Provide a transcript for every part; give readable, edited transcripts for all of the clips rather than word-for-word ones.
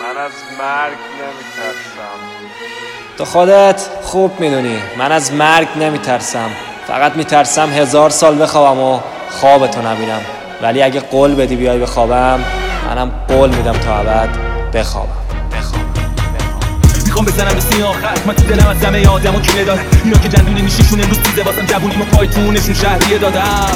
من از مرگ نمیترسم. تو خودت خوب میدونی من از مرگ نمیترسم، فقط میترسم 1000 سال بخوابم و خوابتو نبینم. ولی اگه قول بدی بیای بخوابم، منم قول میدم تا ابد بخوابم. میخوام بزنم به سین آخر، من تو دلم از همه آدمو کینه دارم. اینا که جندونی میشیشون امروز دیده واسم جوونیمو پایتونشون شهریه دادم.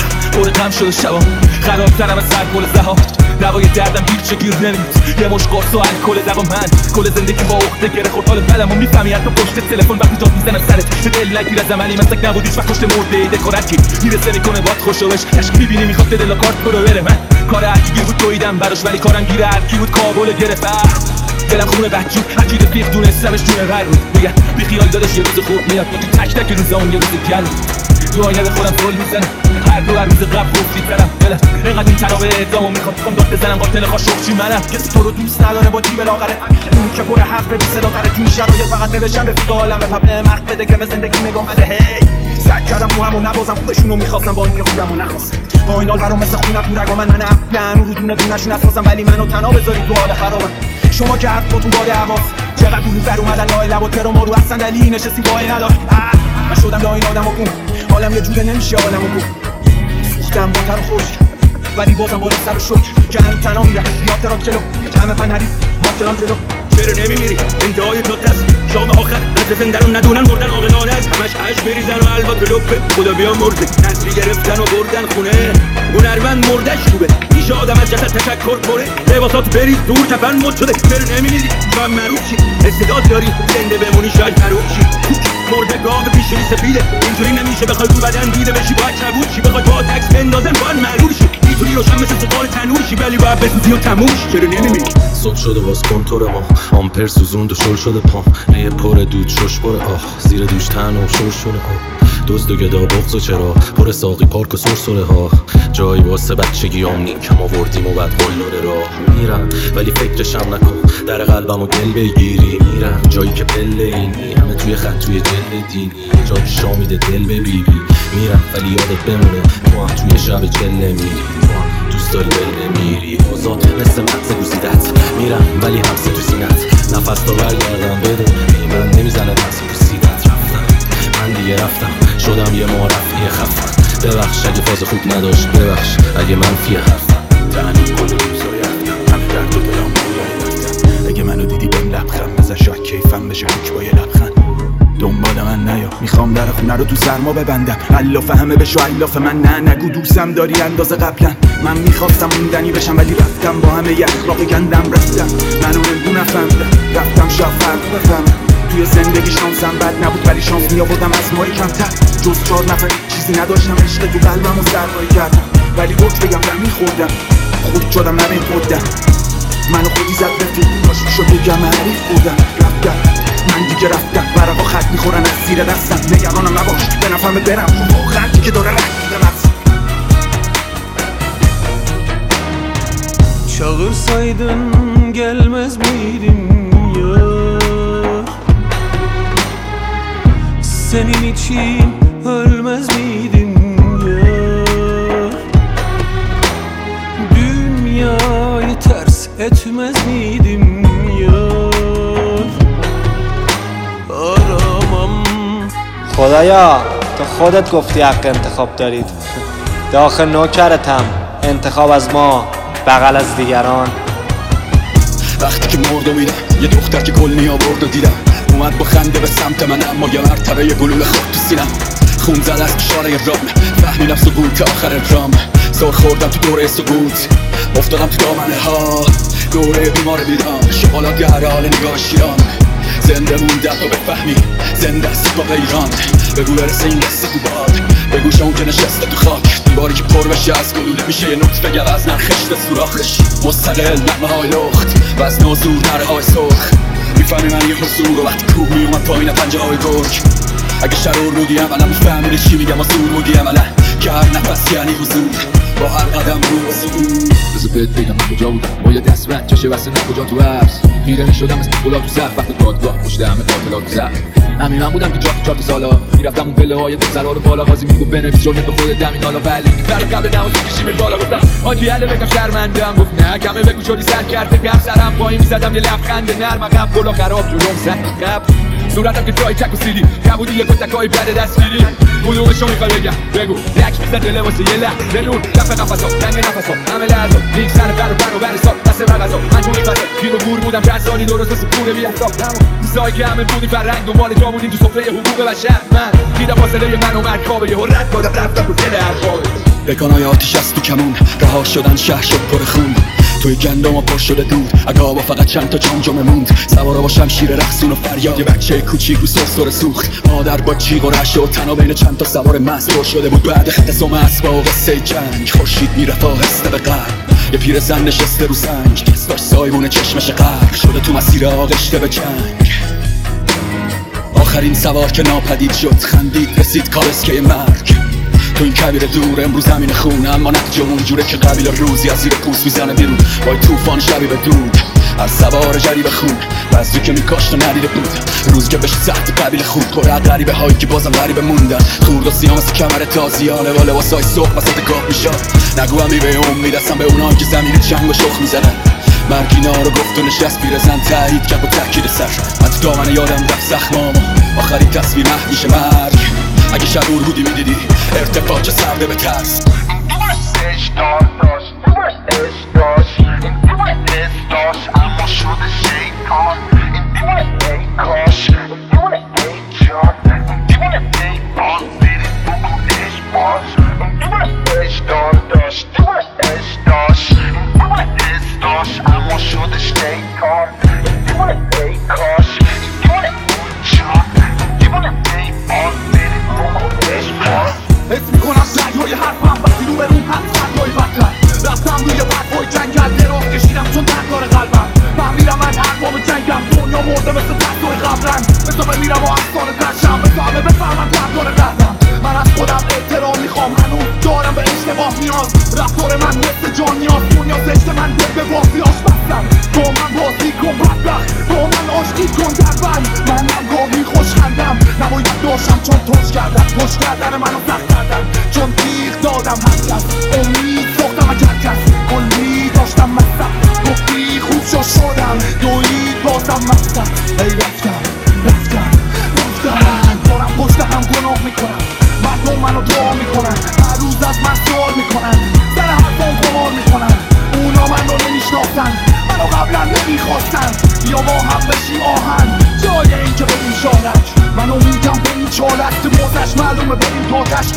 پر غم شده شبام خرابترم از سر گل زهار. دوای دردم هیچ گیر نمیاد، یه مش قرص و الکل دوا. من کل زندگی با عقده گره خورد، حال بدمو میفهمی حتی پشت تلفن وقتی جات میزنم سرت. دل نگیر از عملی مسک نبودی هیچ وقت کشته مرده دکورتی میرسه میکنه باد خوشوش عشق میبینی میخواد دل کارت برو بره. من کار هرکی گیر بود دویدم براش، ولی کارم گیر هرکی بود کابل گرفت. دلم خونه بدجور اکید فیق دونستمش جونه غیر بود. میگه بی خیال دادش یه روز خوب میاد، تو تک تک روزام یه روز گل تو آینه به خودم فول میزنم. هر دو روز قبل گفتی برم دلم اینقدر این تنابه ادامو میخواد بخوام داد بزنم قاتل خاشخچی منم. کسی تو رو دوست نداره با جیب لاغره، اون که پر حرف بی صدا تره. تو شرایط فقط نوشتم رفیق عالم به مرد بده که به زندگی نگاه بده. هی سعی کردم رو همو نبازم، خودشونو میخواستم با این خودمو نخواستم. با این حال برام مثل خونم تو رگا من نفهم رو دونه دونشون اساسم، ولی منو تنها بذارید تو حال خرابم. شما که حرف باتون باده حواس چقدر دور بر اومدن لای لب و تر و ما رو از صندلی نشستیم وای ندار. من شدم لای این آدم و کن حالم یه جوره نمیشه عالمو کن. سوختم با تر و خوش ولی بازم بالا سر و شک که هنو تنها میره یاد ترام جلو همه پنهری ماترام جلو. چرا نمیمیری انتهای تا دست شام آخر از زندن رو ندونن مردن آقلانه است. همش عشق بریزن و البته لپه خدا بیا مرده نسلی گرفتن و بردن خونه. هنرمند مردش خوبه میشه آدم از جسد تشکر کنه. لباسات بریز دور کفن مد شده. چرا نمیمیری شاید مروشی استعداد داری زنده بمونی شاید مروشی. مرده گاو پیشونی سفیده اینجوری نمیشه بخوای تو بدن دیده بشی باید چبود شی. بخوای با تکس بندازن باید مرور شی. میتونی روشن مثل سوال تنور شی ولی باید بسوزی و تموم شی. چرا نمیمیری صبح شده باز کنتور ما آمپر سوزوند و شل شده پام. ریه پر دود شش بره آخ زیر دوش تن و شش شده دزد و گدا بغض و چرا پر ساقی پارک و سرسره ها. جایی واسه بچگیام نیم کم آوردیم و بعد قلنور راه میرم ولی فکرشم نکن در قلبم و دل بگیری. میرم جایی که پله اینی همه توی خط توی جلد دینی جایی شامیده دل ببیبی. میرم ولی یادت بمونه تو هم توی شب جله میری. تو هم دوست داری بل نمیری آزاد مثل مغز گوزیدت. میرم ولی همسه تو سینت نفس تا برگردم بدون من نمیزنه دست تو سیدت. رفتم من دیگه رفتم شدم یه معرفی خفن. ببخش اگه فاز خوب نداشت، ببخش اگه منفی حرفم. تنها کل روزای رفتم همه درد و دلم بویای رفتم. اگه منو دیدی بهم لبخند بزن شاید کیفم بشه حک با یه لبخند. دنبال من نیا میخوام در خونه رو تو سرما ببندم. الاف همه بشو الاف من نه نگو دوستم داری اندازه قبلا. من میخواستم موندنی بشم ولی رفتم با همه ی اخلاق گندم. رفتم منو نگو نفهمیدم رفتم شاید فرق بفهمم. توی زندگی شانسم بد نبود ولی شانس میآوردم از مایی کمتر. جز 4 نفر چیزی نداشتم عشق تو قلبم و سرمایه کردم. ولی گفت بگم من میخوردم خود شدم نمین خودم. منو خودی زد رفیق باش شد بگم حریف بودم. رفتم من دیگه رفتم ورقا خط میخورن از زیر دستم. نگرانم نباش به نفهمه برم واقعا که داره رد میدم از Çağırsaydın gelmez miydim ya? Senin için ölmez miydim ya? Dünyayı ters etmez miydim ya? Aramam. خدایا تو خودت گفتی حق انتخاب دارید. داخل نوکرتم انتخاب از ما بغل از دیگران. وقتی که مرد و میدم یه دختر که کل آورد و دیدم اومد با خنده به سمت من اما یه مرتبه یه گلوله خورد تو سینم. خون زد از اشاره رام فهمیدم سقوط آخر رام. زور خوردم تو دوره سقوط افتادم تو دامنه ها. دوره بیمار بیدم شغالات گهره حال نگاه شیران. زنده موندم تو بفهمی زنده است با غیران. بگو برسه این دسته تو باد بگوش اون که نشسته تو خاک. دیواری که پر بشه از گلوله میشه یه نطفه گوز نخشت سوراخش. مستقل نغمه های لخت و از نازور نره های سرخ. میفهمی من یه حضور و وقتی کوه میومد پایین پنجه های گرگ. اگه شرور بودی عملا میفهمیده چی میگم و زور بودی عملا که هر نفس یعنی حضور. با هر قدم رو بسید. بذار بهت بگم من کجا بودم با یه دست رد کشه واسه نه کجا تو حبس خیره میشدم مثل گلا تو زخم وقت دادگاه پشت همه قاتلات تو زخم. همین من بودم که چهار سالا میرفتم اون پله های دو سرا رو بالا قاضی میگو بنویس جرمت به خودت دمین حالا ولی برای قبل نماز کشیم بالا گفتم آجی هله بگم شرمندم گفت نه کمه بگو شدی سر کرده گم سرم پایین میزدم یه لبخند نرم عقب گلا خراب جلوم زد قبل صورتم که جای چک و سیدی کبودی یه کتکای بد دستگیری کدومشو میخوای بگم بگو لک میزد دل واسه یه لحظه نور دفع نفسا تنگ نفسا همه لحظا لیک سر بر سال دست مغزا من تو میفته گیر و گور بودم چند سالی درست واسه پول بیحساب روزایی که همه بودی فرنگ دنبال جا بودیم تو سفره حقوق بشر من دیدم فاصله من و مرکابه یهو رد دادم رفتم رو دل حرفابه بکانای آتیش از تو کمون رها شدن شهر شد پر خون توی گندم پر شده دود عقابا فقط چند تا جام موند سوارا با شمشیر رقصون و فریاد یه بچه کوچیک رو سرسره سوخت مادر با جیغ و رعشه و تنها بین چند تا سوار مست پر شده بود بعد خط سم اسبا و قصه جنگ خورشید میرفت آهسته به غرب یه پیرزن نشسته رو سنگ کس داشت سایبون چشمش غرق شده تو مسیر آغشته به جنگ آخرین سوار که ناپدید شد خندید رسید کالسکه مرگ تو این کبیر دور امروز زمین خونه اما نتیجه اونجوره که قبیل روزی از زیر پوست میزنه بیرون با طوفان شبی به دود از سوار جریب خون بزدی که میکاشت و ندیده بود روز که بهش سخت قبیل خود کره غریبه هایی که بازم غریبه موندن خورد و سیام از کمر تازیانه و لباسای صبح وسط گاه میشد نگو همی به امیدستم به اونان که زمین جنگ و شخ میزنن مرگینا رو گفت و نشست پیرزن تایید کرد با تاکید سر من تو دامن یادم رفت زخمامو آخرین تصویر میشه مرگ اگه شعور بودی میدیدی ارتفاع سرده به ترس حس میکنم سنگهای حرفم وقتی رو به روم هست سنگهای بدتر رفتم روی برفای جنگل دراز کشیدم چون تنگار قلبم فهمیدم من ارباب جنگم دنیا مرده مثل تنگار قبرن مثل میرم و افسانه ترشم مثل همه بفهمم تنگار قهرم من از خودم احترام میخوام هنوز دارم به اشتباه نیاز رفتار من مثل جان نیاز دنیا زشت من دل به بازیاش بستم با من بازی کن بدبخت با من آشتی کن در بند منم گاهی خوشخندم نباید داشتم چون توش کردن منو سخت کردم چون تیغ دادم هر کس امید ساختم از هر کس کلی داشتم مستم گفتی خوب شدم دوید بازم مستم ای رفتم دارم پشت هم گناه میکنم مردم منو دعا میکنن هر روز از من سوال میکنن سر حرفام قمار میکنن اونا منو نمیشناختن منو قبلا نمیخواستن بیا با هم بشیم آهن جای این که بریم شارک منو میگم به این چالک تو موزش معلومه بریم تاتش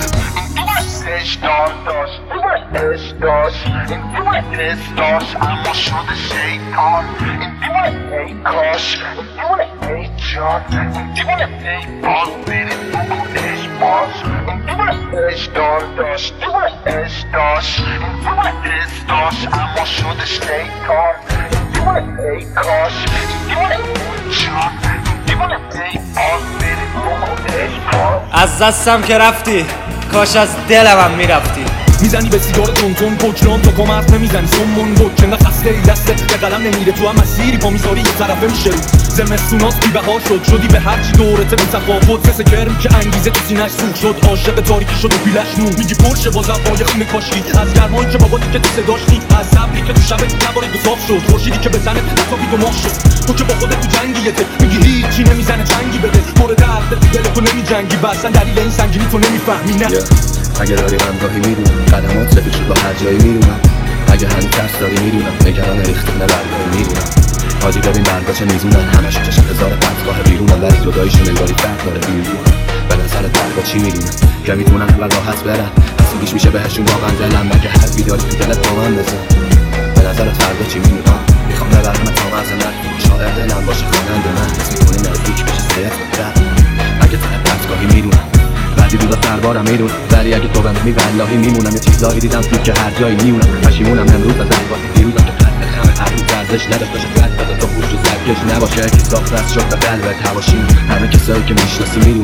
اما شده شیطان این دیوانه کاش این دیوانه جان این دیوانه باز بریم بکنش باز این دیوانه داشت این دیوانه اما شده شیطان این دیوانه کاش این دیوانه جان این دیوانه باز بریم بکنش باز از دستم که رفتی کاش از دلم میرفتی میزنی به سیگار تونتون پوچران تا کمرت نمیزنی سمون بود چنگه خسته ای دسته به قلم نمیره تو هم مسیری پا میذاری یه طرفه میشه رو زمستوناست بی بهار شدی به هرچی دورته به تفاوت مثل کرم که انگیزه تو سینه‌اش سوخ شد عاشق تاریکی شد و پیلش نور میگی پرشه با زبای خونه کاشکی از گرمایی که بابا که تو صداش نی از صبری که تو شبت نبارید و صاف شد خورشیدی که بزنه نتابید و ماه شد تو که با خودت تو جنگیته میگی هیچی نمیزنه جنگی بده مورد درد دل تو نمیجنگی اصلا دلیل این سنگینی تو نمیفهمی نه اگه داری همراهی میدونم قدمات سفید شد با هر جایی میدونم اگه هنوز ترس داری میدونم نگران ریختن برگاهی میدونم حاجی ببین برگاه چه میزونن همشون چشم هزار بدگاه بیرونم ولی جداییشون انگاری فرق داره بیرونم به نظرت برگاه چی میدونم که میتونن اول راحت برن اصیلیش میشه بهشون واقعا دلم مگه هر بیداری تو دلت با من بزن به نظرت فردا چی میدونم میخوام ببرم تا مرز مرگ شاعر دلم باشه خواننده من حس میکنی نزدیک بشه صرف اگه طرف دستگاهی میدونم بعدی روزا سربارم میدونم ولی اگه تو بمونی واللهی میمونم یه چیزایی دیدم تو که هر جایی میمونم پشیمونم امروز از انگاهی دیروزم که قلب خمه هر روز ارزش نداشت باشه قلب بده تو خوش و سرکش نباشه که ساخت دست شد به قلبت هواشیم همه کسایی که میشناسی میدونن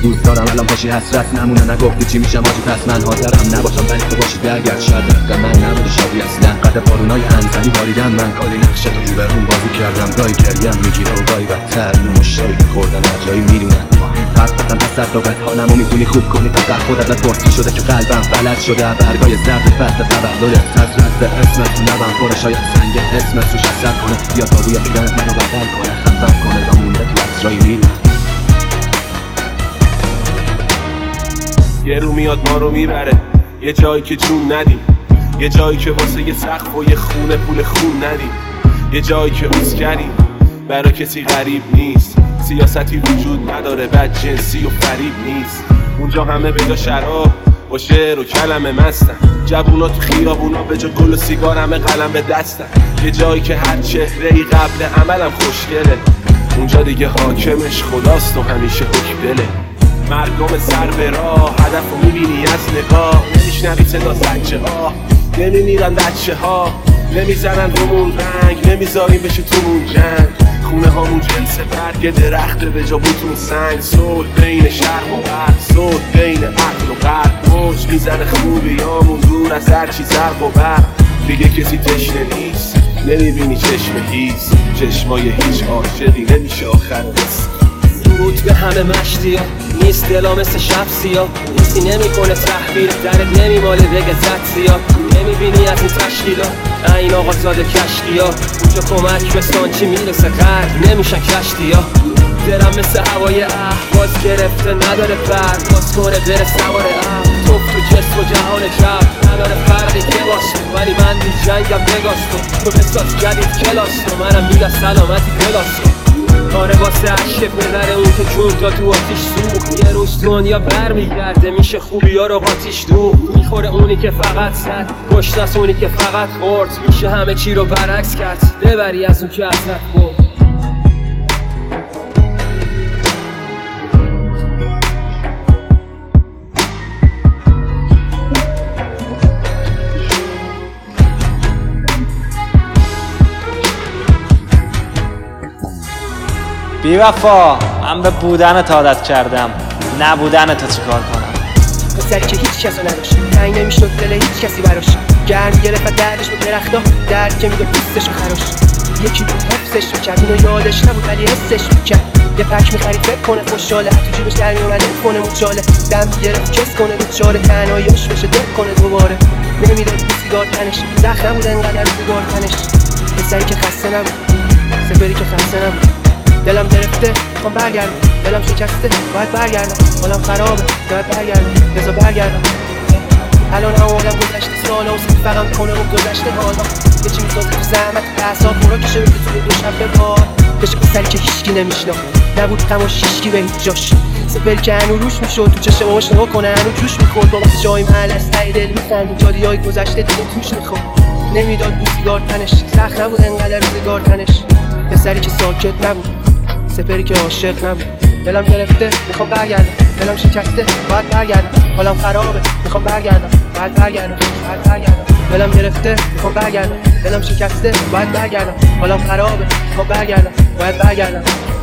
دوست دارم الان پاشی حسرت نمونه نگفتی چی میشم آجی پس من حاضرم نباشم ولی تو باشی برگرد شاید رفتم من نبوده شادی اصلا قد بارونای انزلی باریدم من کاری نقشه تو جو برون بازی کردم گاهی گریم میگیره و گاهی بدتر اینو مشتری خوردن اجایی میدونن حقیقتا تصدقت حالمو میتونی خوب کنی فقط خودت از پرسی شده که قلبم فلج شده برگای زرد فصل تولدت از رد اسمت نبم پره شاید سنگ اسمت روش اثر کنه یا تابوی پیدنت منو بدل کنه خفم کنه و مونده تو اجایی میدونن یه رو میاد ما رو میبره یه جایی که جون ندیم یه جایی که واسه یه سقف و یه خونه پول خون ندیم یه جایی که اسکریم برای کسی غریب نیست سیاستی وجود نداره بد جنسی و فریب نیست اونجا همه بجا شراب با شعر و کلمه مستن جوونا تو خیابونا به جا گل و سیگار همه قلم به دستن یه جایی که هر چهره‌ای قبل عملم خوشگله اونجا دیگه حاکمش خداست و همیشه حکم دله مردم سر به راه هدف رو میبینی از نگاه نمیشنوی صدا زنچه ها نمیمیرن بچه ها نمیزنن رومون رنگ نمیذاریم بشه تومون جنگ خونه هامون جنس برگ درخته به جا بوتون سنگ صلح بین شرق و غرب صلح بین عقل و قلب موج میزنه خوبیامون دور از هر چی زرق و برق دیگه کسی تشنه نیست نمیبینی چشم هیز چشمای هیچ عاشقی نمیشه آخر نیست درود به همه مشتی ها نیست دلا مثل شب سیاه نیستی نمیکنه تحویل درت نمیماله بگه زد زیاد نمیبینی از این تشکیلات این آقا زاده کشتی ها اونجا کمک به سانچی میرسه قرد نمیشن کشتی ها دلم مثل هوای اهواز گرفته نداره فرد باز کنه بره سوار توف تو جسم و جهان جب نداره فرقی که باشه ولی من بی جنگم بگاستم تو بساز جدید کلاستم منم میگه سلامتی کلاستم آره واسه عشق پدر اون که جون تا تو آتیش سوخت یه روز دنیا برمیگرده میشه خوبی ها رو قاتیش دو میخوره اونی که فقط زد پشت از اونی که فقط خورد میشه همه چی رو برعکس کرد ببری از اون که ازت برد بی وفا من به بودنت عادت کردم نبودنت چی کار کنم پسری که هیچ کسو نداشت تنگ نمیشد دل هیچ کسی براش گرم گرفت و دردش به درختا درد که میگه پوستش و خراش یکی بود حفظش میکرد اینو یادش نبود ولی حسش میکرد یه پک میخرید فکر کنه خوشحاله تو جیبش در میومده کنه موچاله دم گرفت کس کنه رو چاله تنهاییش بشه دل کنه دوباره نمیداد بی سیگار تنش زخ نبود انقدر سیگار تنش پسری که خسته نبود سپری که خسته نبود دلم گرفته میخوام برگردم دلم شکسته باید برگردم حالم خرابه باید برگردم بذار برگردم الان هم آدم گذشته سالا و فقط کنه و گذشته حالا یه چی میسازه تو زحمت احساب برا کشه بگه توی دو شب به بار کشه پسری که هیچکی نمیشناخت نبود غم و شیشکی به هیچ جاش سپل که هنو روش میشد تو چشم آش نگاه کنه هنو جوش میخورد با وقت جای محل از تایی دل میخند جادیای گذشته دیگه توش میخورد نمیداد بود سیگار تنش سخت نبود انقدر سیگار تنش پسری که ساکت نبود سپری که عاشق نبود دلم گرفته میخوام برگردم دلم شکسته باید برگردم حالم خرابه میخوام برگردم باید برگردم دلم گرفته میخوام برگردم دلم شکسته باید برگردم حالم خرابه میخوام برگردم باید برگردم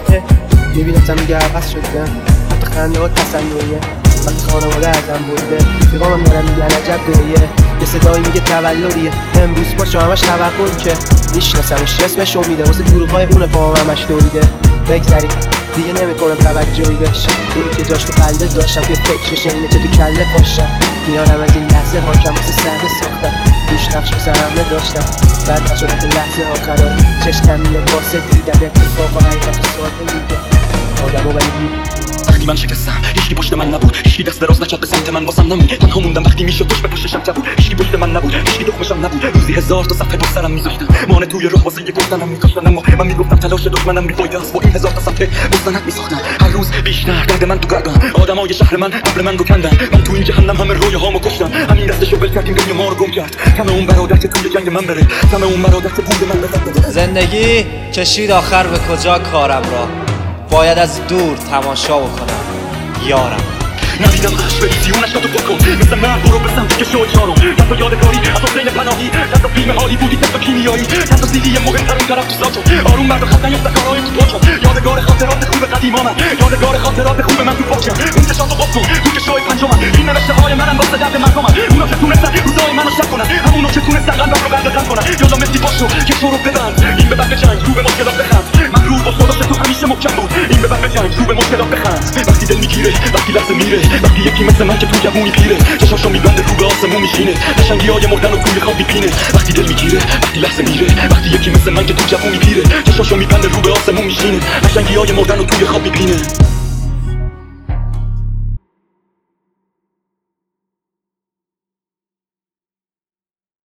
میبینم میگه عوض شدم حتی خنده ها تسلیه وقتی خانواده ازم برده پیغامم دارم میگن عجب گریه یه صدایی میگه تولدیه امروز پاشو همش توقع که میشناسمش اسمش امیده واسه دروغ‌های اون پاهم همش دوریده بگذاریم دیگه نمیکنم توجهی بهش اونی که جاش تو قلبه داشتم که فکرش اینه که تو کله پاشم میارم از این لحظه حاکم واسه سرده ساختم دوش نقش واسه همه داشتم بعد نشدم تو لحظه آخران چشکم میاد واسه دیدم اتفاق و حقیقت و ساده میگه آدم و ولی وقتی من شکستم هیچکی پشت من نبود هیچکی دست دراز نکرد به سمت من واسم نمود تنها موندم وقتی میشد پشت به پشتشم تبود هیچکی پشت من نبود هیچکی دخمشم نبود روزی 1000 تا صفحه پشت سرم میذاشتم مانع توی راه واسه یه گفتنم میکاشتن اما من میگفتم تلاش دشمنم بی‌فایده است با این 1000 تا صفحه مستند میساختم هر روز بیشتر درد من تو قلبم آدمای شهر من قبل من رو کندن من تو این جهنم همه رویاهامو کشتم همین دستشو ول کردیم روی ما رو گم کرد کم اون برادر که توی جنگ من بره کم اون برادر که بود من بزنه زندگی کشید آخر به کجا کارم را باید از دور تماشا بکنم یارم ندیدم عشق بریزی اونش تو بکن مثل مرد برو به سمتی که شد یارم چند تا یادگاری از حسین پناهی چند تا فیلم هالیوودی چند تا کیمیایی چند تا سیدی مهمتر اون طرف تو ساکن آروم مرد و خط نیفته کارهای تو پاچم یادگار خاطرات خوب قدیما من یادگار خاطرات خوب من تو پاچم اون که تونستن قلبم رو غرق کنن یالا مسی باشو که تو رو ببند این به بعد جنگ رو به مشکلات بخند مغرور با خودش تو همیشه محکم بود این به بعد جنگ رو به مشکلات بخند وقتی دل میگیره وقتی لحظه میره وقتی یکی مثل من که تو جوونی پیره چشاشو میبنده رو به آسمون میشینه قشنگی‌های مردن و توی خواب میپینه وقتی دل میگیره وقتی لحظه میره وقتی یکی مثل من که تو جوونی پیره چشاشو میبنده رو به آسمون میشینه قشنگی‌های مردن و توی خواب میپینه